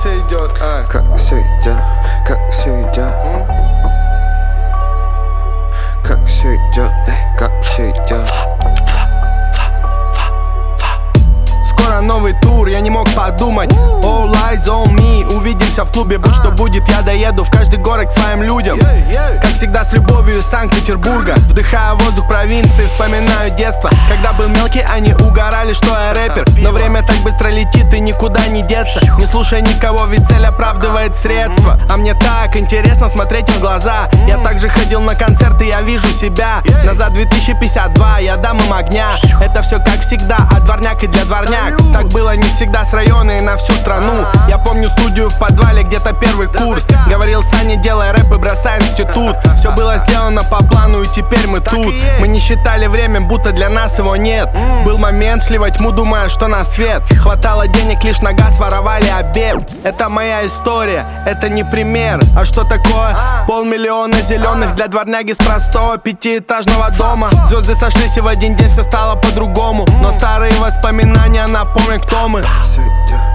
все идет, Как все идет, как все идет. Как все идет, как все идет. Скоро новый тур, я не мог подумать. All eyes on me. Увидимся в клубе, будь что будет. Я доеду в каждый город к своим людям. Как всегда, с любовью из Санкт-Петербурга. Вдыхая воздух провинции, вспоминаю детство. Когда был мелкий, они угорали, что я рэпер. Но время так быстро летит и никуда не деться. Не слушай никого, ведь цель оправдывает средства. А мне так интересно смотреть им в глаза. Я также ходил на концерты, я вижу себя. Назад 2052, я дам им огня. Это все как всегда, от дворняк и для дворняк. Так было не всегда с района и на всю страну. Я помню студию в подвале, где-то первый курс. Говорил Саня, делай рэп и бросай институт. Все было сделано по плану и теперь мы тут. Мы не считали время, будто для нас его нет. Был момент, шли во тьму, думая, что на свет. Хватало денег лишь на газ, воровали обед. Это моя история, это не пример. А что такое? 500 000 зеленых для дворняги с простого пятиэтажного дома. Звезды сошлись и в один день все стало по-другому. Но старые воспоминания напомнят, кто мы. Все идет.